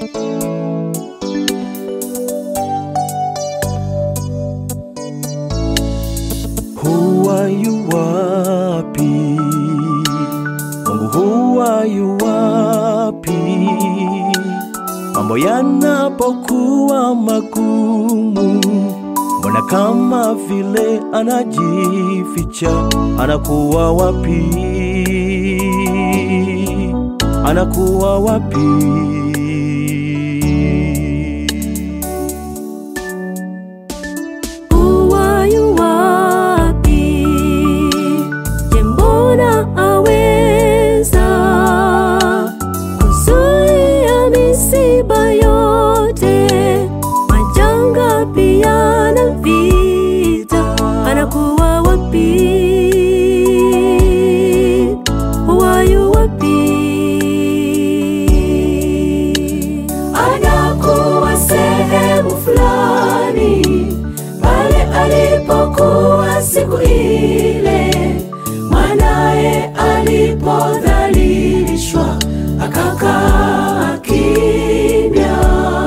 Huwa yu wapi? Mungu huwa yu wapi? Mambo yanapokuwa magumu, mbona kama vile anajificha? Anakuwa wapi? Anakuwa wapi? Anakuwa wapi? Huwa yu wapi? Anakuwa sehemu fulani pale alipokuwa siku ile mwanae alipodhalilishwa akakaa kimya.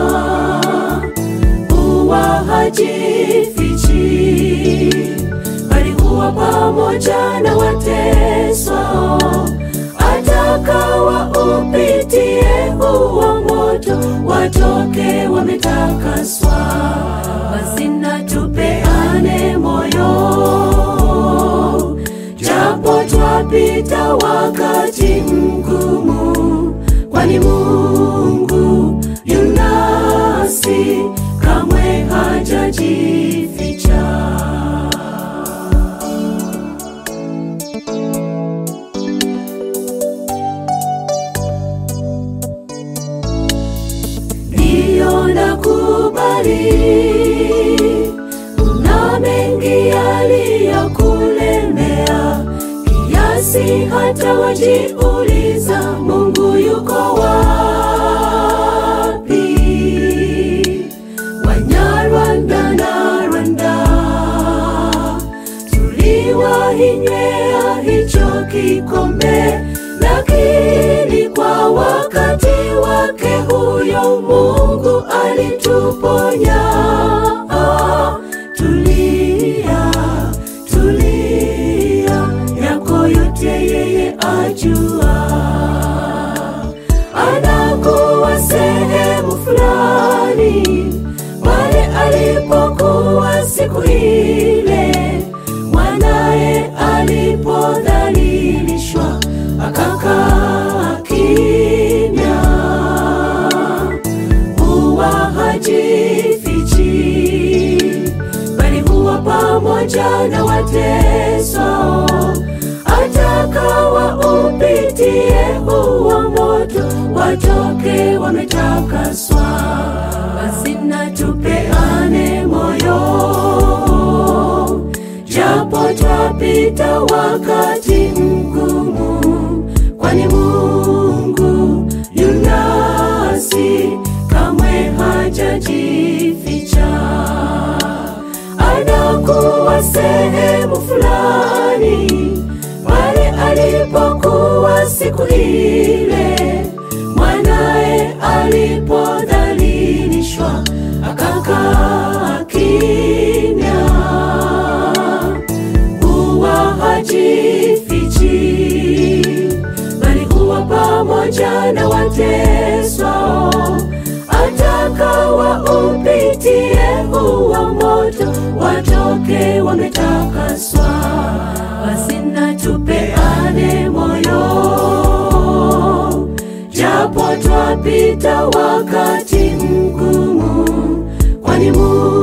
Huwa hajifichi, bali huwa pamoja na wateswa. Atakawa upitie huo moto, watoke wametakaswa. Basi na tupeane moyo, japo twapita wakati mgumu, kwani Mungu yu nasi, kamwe hajajificha. Ndiyo nakubali, una mengi yaliyokulemea, kiasi hata wajiuliza Mungu yuko wapi? Wanyarwanda na Rwanda, tuliwahinyea hicho kikombe, lakini kwa wakati wake huyo Mungu alituponya. Tulia, tulia, yako yote yeye ajua. Anakuwa sehemu fulani pale alipokuwa siku ile mwanae alipodhalilishwa akakaa kimya. Huwa hajifichi, bali huwa pamoja na wateswa. Atakawa upitie huo moto, watoke wametakaswa. Basi na tupeane moyo, japo twapita wakati mgumu, kwani Mungu yu nasi, kamwe hajajificha. Anakuwa sehemu fulani pale alipokuwa siku ile mwanae alipodhalilishwa akakaa kimya. Huwa hajifichi, bali huwa pamoja na wateswa. Atakawa upitie huo moto, watoke wametakaswa. Basi na tupeane moyo, japo twapita wakati mgumu, kwani Mungu